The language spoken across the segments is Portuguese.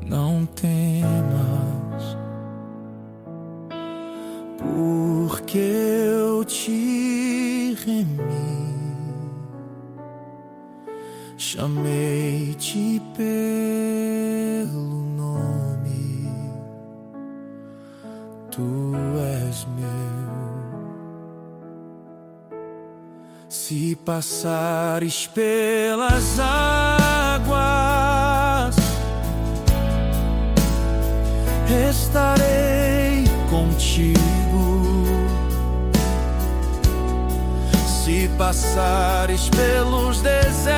Não temas, porque eu te remi, chamei-te pelo nome, tu és meu. Se passares pelas águas, estarei contigo. Se passares pelos desertos,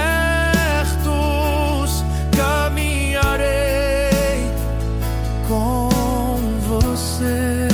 caminharei com você.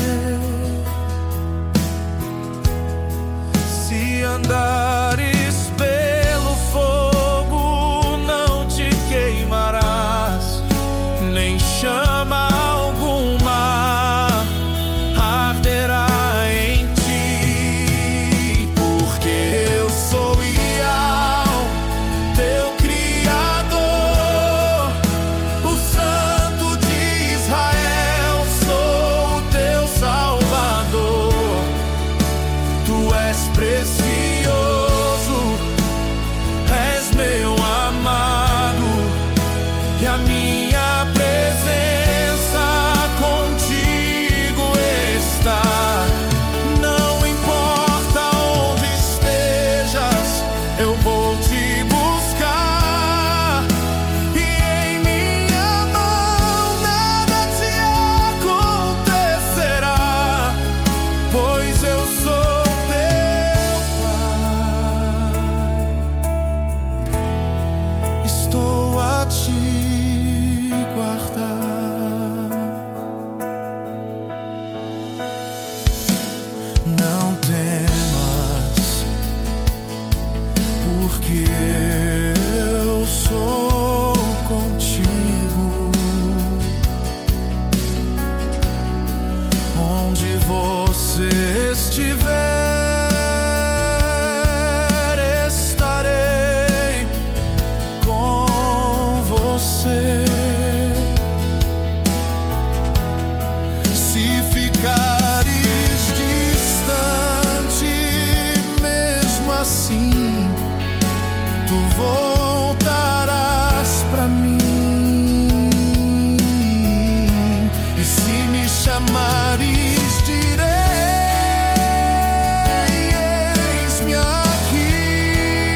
Se andares pelo fogo, não te queimarás, nem chama alguma arderá em ti, porque eu sou Yahweh, teu Criador, o Santo de Israel, sou o teu Salvador. Tu és precioso, és meu amado, e a minha presença contigo está. Não importa onde estejas, eu vou te buscar, e em minha mão nada te acontecerá, pois eu sou teu Pai. Estou a te guardar. Não temas, porque eu sou contigo. Onde você estiver, estarei com você. Se ficares distante, mesmo assim, tu voltarás pra mim. E se me chamares, direi: eis-me aqui.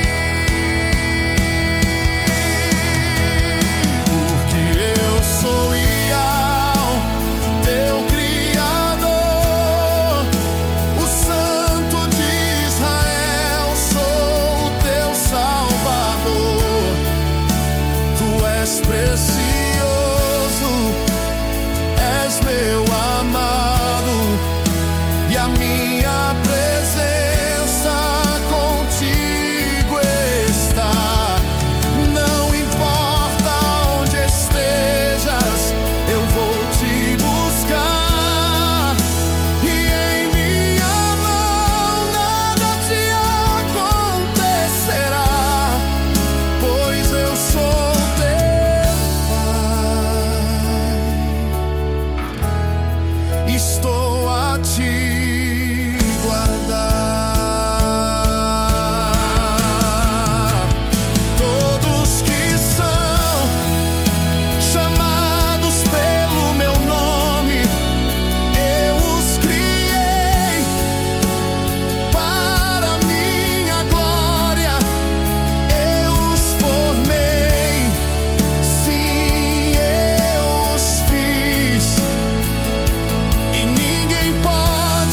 Porque eu sou Yahweh, teu Criador, o Santo de Israel, sou o teu Salvador. Tu és precioso, és meu amado, e a minha presença contigo está. Não importa onde estejas, eu vou te buscar, e em minha mão nada te acontecerá, pois eu sou teu Pai. Estou a te guardar. Todos que são chamados pelo meu nome, eu os criei para minha glória, eu os formei, sim, eu os fiz, e ninguém pode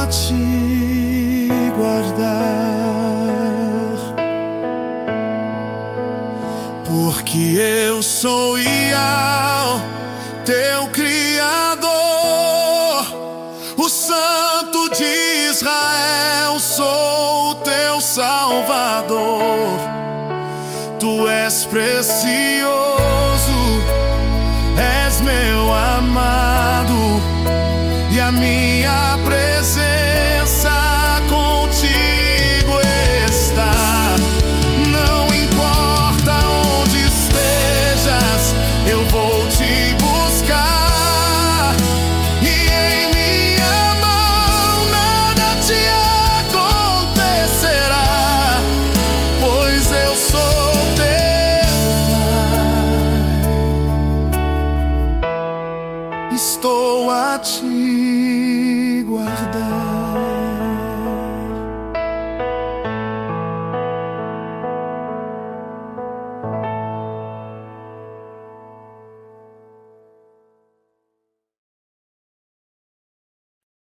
a te guardar, porque eu sou Yahvé, teu Criador, o Santo de Israel, sou o teu Salvador. Tu és precioso, és meu amado, e a minha presença